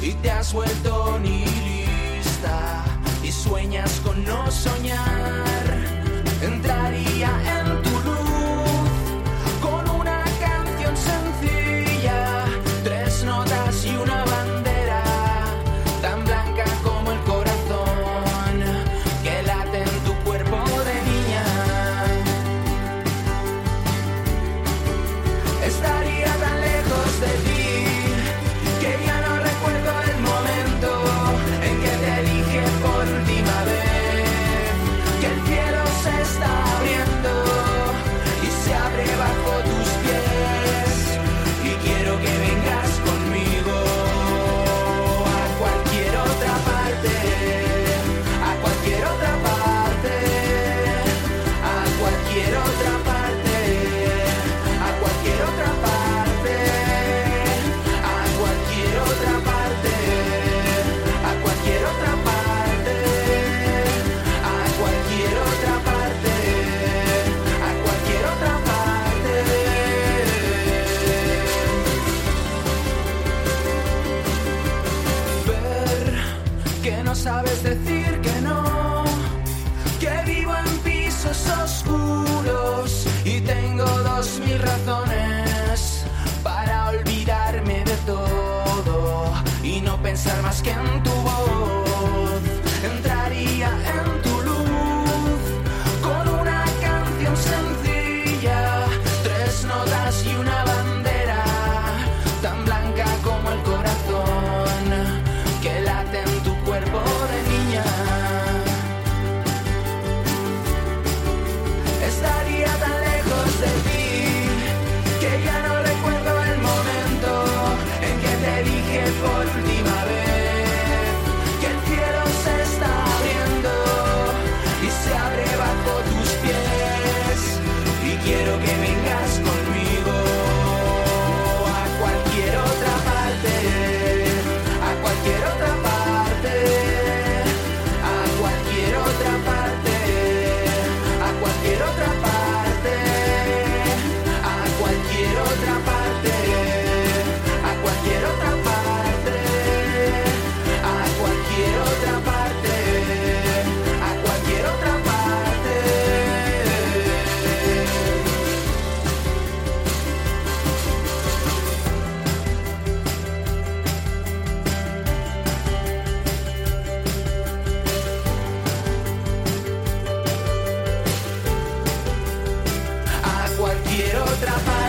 y te has vuelto nihilista y sueñas con no soñar. Entraría en tu luz con una canción sencilla, 3 notas y una bandera tan blanca como el corazón que late en tu cuerpo de niña. Estaría tan lejos de ti que ya no recuerdo el momento en que te dije por última vez que el cielo se está abriendo y se abre bajo tus pies, y quiero que vengas conmigo a cualquier otra parte, a cualquier otra parte, a cualquier otra parte, a cualquier otra parte, a cualquier otra parte, a cualquier otra parte, a cualquier otra parte, a cualquier otra parte. Ver que no sabes decir que no, que vivo en pisos oscuros y tengo 2000 razones para olvidarme de todo y no pensar más que en tu voz. Entraría en tu luz con una canción sencilla, 3 notas y una bandera tan blanca como el corazón que late en tu cuerpo de niña. Estaría tan lejos de ti que ya no recuerdo el momento en que te dije por última vez que el cielo se está abriendo y se abre bajo tus pies, y quiero que vengas conmigo a cualquier otra parte, a cualquier otra parte, a cualquier otra parte, a cualquier otra parte, a cualquier otra parte, a cualquier otra parte, a cualquier otra parte, a cualquier otra parte. A cualquier otra parte.